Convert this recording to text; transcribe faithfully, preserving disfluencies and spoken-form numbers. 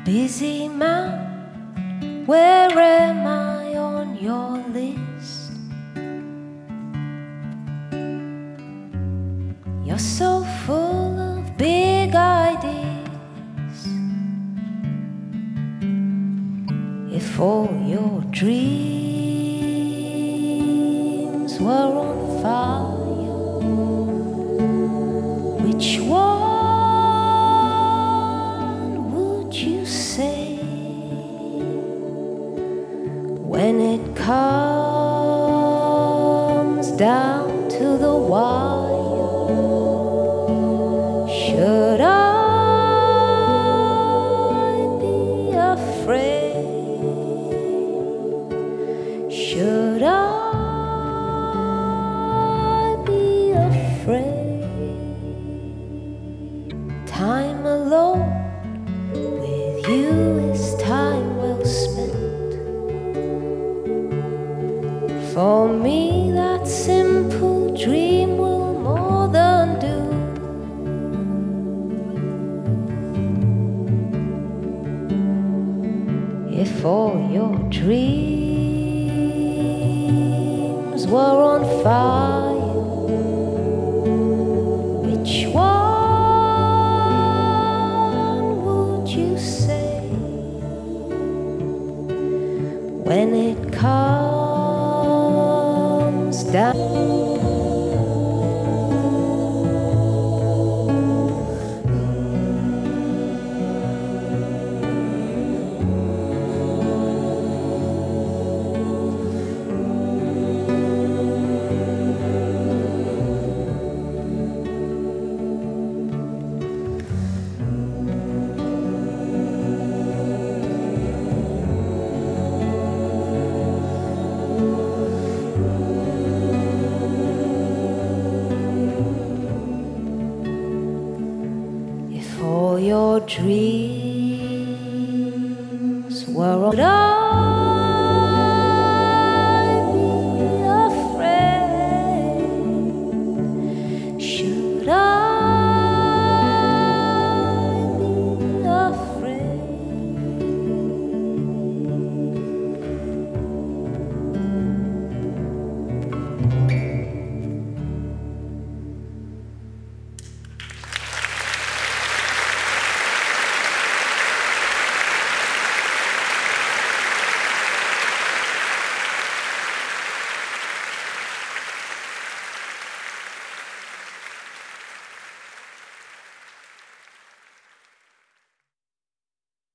Busy man, where am I on your list? You're so full of big ideas. If all your dreams were on fire, which one would you say? When it comes down to the wire, should I be afraid? Should I be afraid? Time alone with you is time well spent. For me, that simple dream will more than do. If all your dreams were on fire, which one would you say? When it comes down, all your dreams